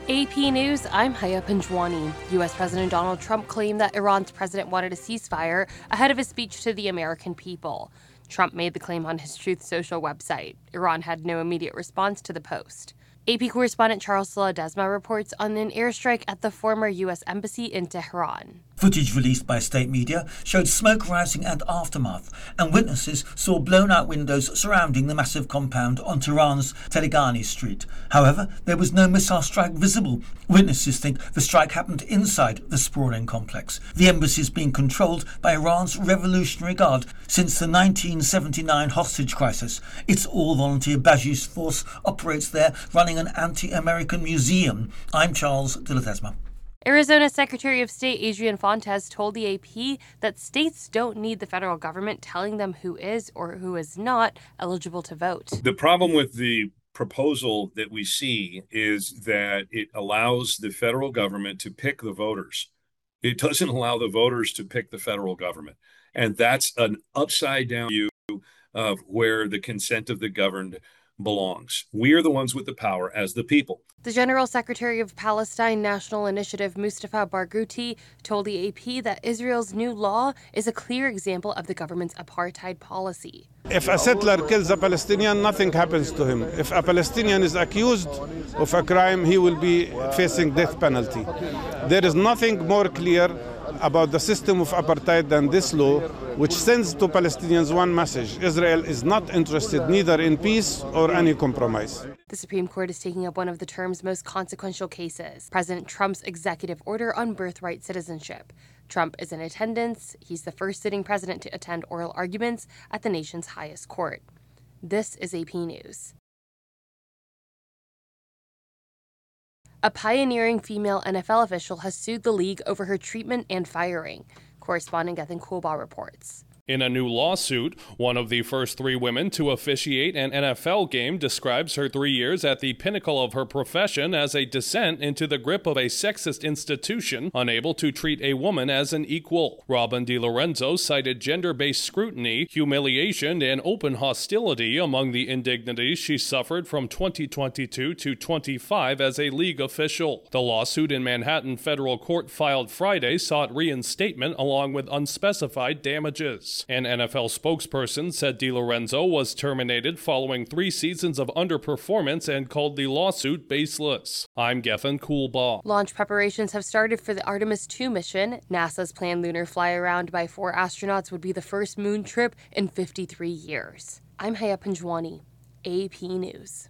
AP News, I'm Haya Panjwani. U.S. President Donald Trump claimed that Iran's president wanted a ceasefire ahead of his speech to the American people. Trump made the claim on his Truth Social website. Iran had no immediate response to the post. AP correspondent Charles Ledesma reports on an airstrike at the former U.S. Embassy in Tehran. Footage released by state media showed smoke rising and aftermath, and witnesses saw blown-out windows surrounding the massive compound on Tehran's Telegani Street. However, there was no missile strike visible. Witnesses think the strike happened inside the sprawling complex. The embassy is being controlled by Iran's Revolutionary Guard since the 1979 hostage crisis. Its all-volunteer Basij force operates there, running an anti-American museum. I'm Charles de Ledesma. Arizona Secretary of State Adrian Fontes told the AP that states don't need the federal government telling them who is or who is not eligible to vote. The problem with the proposal that we see is that it allows the federal government to pick the voters. It doesn't allow the voters to pick the federal government. And that's an upside down view of where the consent of the governed belongs. We are the ones with the power as the people. The General Secretary of Palestine National Initiative, Mustafa Barghouti, told the AP that Israel's new law is a clear example of the government's apartheid policy. If a settler kills a Palestinian, nothing happens to him. If a Palestinian is accused of a crime, he will be facing death penalty. There is nothing more clear about the system of apartheid than this law, which sends to Palestinians one message: Israel is not interested neither in peace or any compromise. The Supreme Court is taking up one of the term's most consequential cases, President Trump's executive order on birthright citizenship. Trump is in attendance. He's the first sitting president to attend oral arguments at the nation's highest court. This is AP News. A pioneering female NFL official has sued the league over her treatment and firing. Correspondent Gethin Coolbaugh reports. In a new lawsuit, one of the first 3 women to officiate an NFL game describes her 3 years at the pinnacle of her profession as a descent into the grip of a sexist institution unable to treat a woman as an equal. Robin DiLorenzo cited gender-based scrutiny, humiliation, and open hostility among the indignities she suffered from 2022 to 25 as a league official. The lawsuit in Manhattan federal court filed Friday sought reinstatement along with unspecified damages. An NFL spokesperson said DiLorenzo was terminated following 3 seasons of underperformance and called the lawsuit baseless. I'm Gethin Coolbaugh. Launch preparations have started for the Artemis II mission. NASA's planned lunar fly-around by 4 astronauts would be the first moon trip in 53 years. I'm Haya Panjwani, AP News.